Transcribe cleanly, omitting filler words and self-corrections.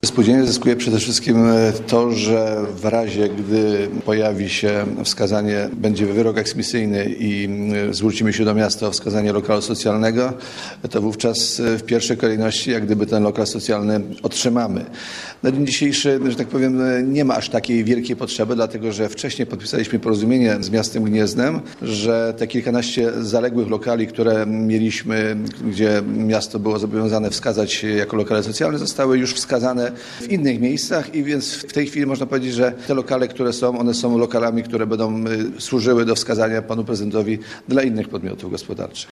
Spółdzielnie zyskuje przede wszystkim to, że w razie, gdy pojawi się wskazanie, będzie wyrok eksmisyjny i zwrócimy się do miasta o wskazanie lokalu socjalnego, to wówczas w pierwszej kolejności jak gdyby ten lokal socjalny otrzymamy. Na dzień dzisiejszy, że tak powiem, nie ma aż takiej wielkiej potrzeby, dlatego że wcześniej podpisaliśmy porozumienie z miastem Gniezdnem, że te kilkanaście zaległych lokali, które mieliśmy, gdzie miasto było zobowiązane wskazać jako lokale socjalne, zostały już wskazane w innych miejscach i więc w tej chwili można powiedzieć, że te lokale, które są, one są lokalami, które będą służyły do wskazania panu prezydentowi dla innych podmiotów gospodarczych.